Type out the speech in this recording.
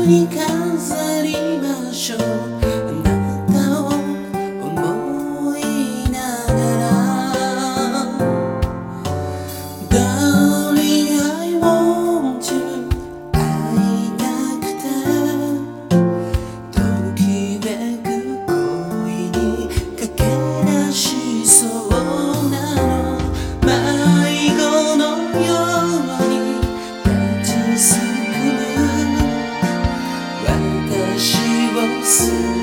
に飾りましょう。あなたを思いながら Darling I want you 会いたくてときめく恋に駆け出しそうなの。迷子のように立ちすくむ私を